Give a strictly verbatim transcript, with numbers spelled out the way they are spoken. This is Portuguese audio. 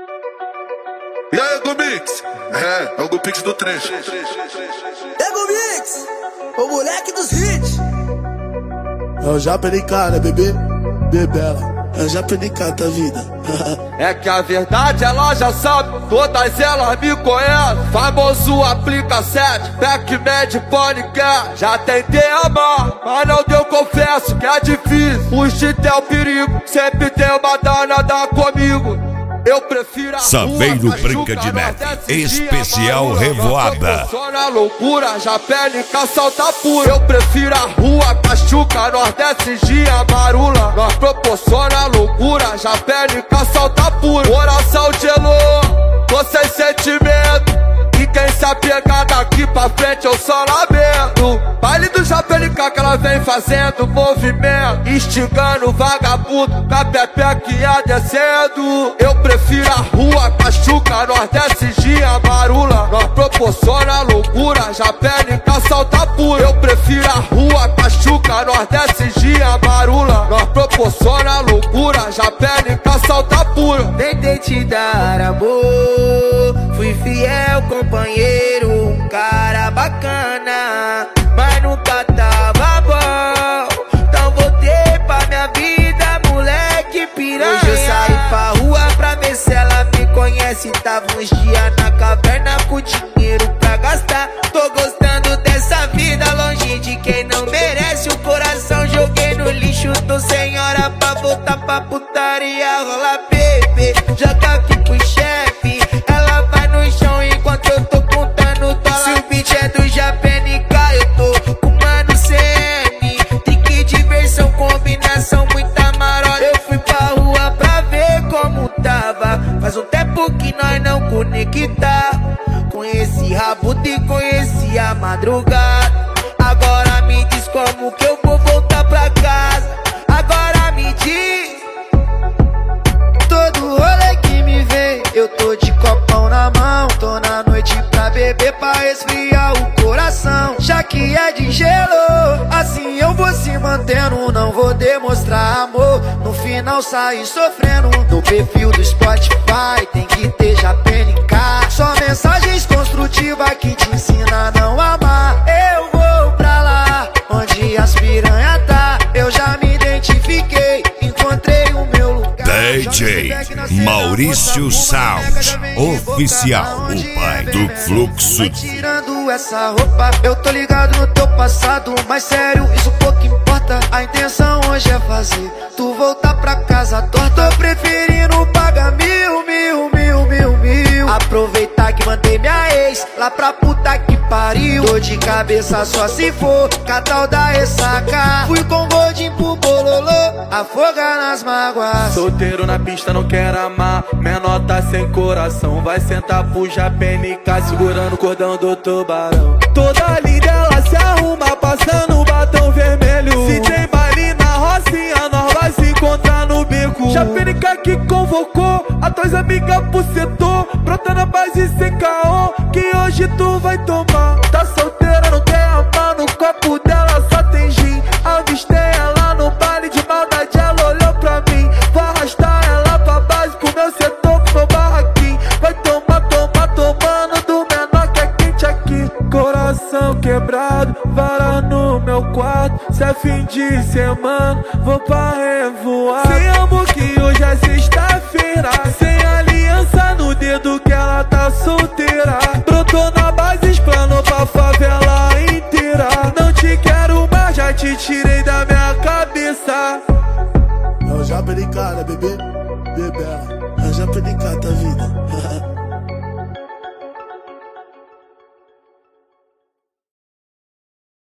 E aí, Gomix? É, é o Gomix do trecho. É Gomix, o moleque dos hits. É o Japa de cara, bebê, bebela. É o Japa de cara da vida. É que a verdade ela já sabe, todas elas me conhecem. Famoso aplica sete, Pac-Man, Panicat. Já tentei amar, mas não deu, confesso que é difícil. Fugir é o perigo, sempre tem uma danada comigo. Eu prefiro a Saveiro rua, Branca de Neve, especial dia, Revoada. Só na loucura, já pele salta pura. Eu prefiro a rua, Cachuca, Nordeste, dia marula. Nós proporciona loucura, já pele salta pura. Coração de elô, tô sem sentimento. E quem se apegar daqui pra frente eu só lamento. Baile do Japelica que ela vem fazendo movimento, instigando vagabundo, com a pepequinha descendo. Eu prefiro a rua, Cachuca, Nordeste, dia marula. Nós proporciona loucura, Japelica salta pura. Eu prefiro a rua, Cachuca, Nordeste, dia marula. Nós proporciona loucura, Japelica salta pura. Tentei te dar amor, fui fiel companheiro, um cara bacana, mas nunca tava bom. Então voltei pra minha vida, moleque piranha. Hoje eu saí pra rua pra ver se ela me conhece. Tava uns dias na caverna com dinheiro pra gastar. Tô gostando dessa vida, longe de quem não merece. O coração joguei no lixo, tô sem hora pra voltar pra putaria. Rola bebê, joga aqui pro chefe. Ela vai no chão enquanto eu tô contando dólar. Se o beat é do Japenica, eu tô com mano C N. Trick, diversão, combinação, muita marola. Eu fui pra rua pra ver como tava. Faz um tempo que nós não conecta. Conheci Rabuto e conheci a madrugada. Agora me diz como que eu vou voltar pra casa. Agora me diz. Todo rolê que me vê, eu tô de copão na mão. Tô na noite pra beber, pra resfriar o coração. Já que é de gelo, assim eu vou se mantendo. Não vou demonstrar amor, no final sair sofrendo. No perfil do Spotify tem que ter Japenica. Só mensagens construtivas que te ensina a não amar. Eu vou pra lá, onde as piranha tá. Eu já me identifiquei, encontrei o meu lugar. D J Maurício Sound, oficial, o pai do fluxo. Tirando essa roupa, eu tô ligado no teu passado, mas sério, isso pouco importa. A intenção hoje é fazer tu voltar pra casa torta. Tô preferindo pagar mil, mil, mil, mil, mil. Aproveitar que mandei minha ex lá pra puta que pariu. Tô de cabeça só se for catal da ressaca. Fui com Godinho pro bololô, afogar nas mágoas. Solteiro na pista, não quero amar. Menor tá sem coração, vai sentar pro Japenica, segurando o cordão do tubarão. Toda linda ela se arruma, passando batom vermelho. Se tem baile na rocinha, nós vai se encontrar no beco. Japenica que convocou a tuas amigas pro setor, brotando a base sem caô, que hoje tu vai tomar. Tá solteira, não quer amar, no copo dela só tem gin. Avistei ela no baile de maldade, ela olhou pra mim. Vou arrastar ela pra base com meu setor, com meu barraquinho. Vai tomar, tomar, tomando do menor que é quente aqui. Coração quebrado, vara no meu quarto. Se é fim de semana, vou pra revoar. Sem amor que hoje é sexta-feira, sem aliança no dedo que ela tá solteira. Brotou na base, explanou pra favela inteira. Não te quero mais, já te tirei da minha cabeça. É o Japa de cara, bebê, bebela. É o Japa de cara da vida.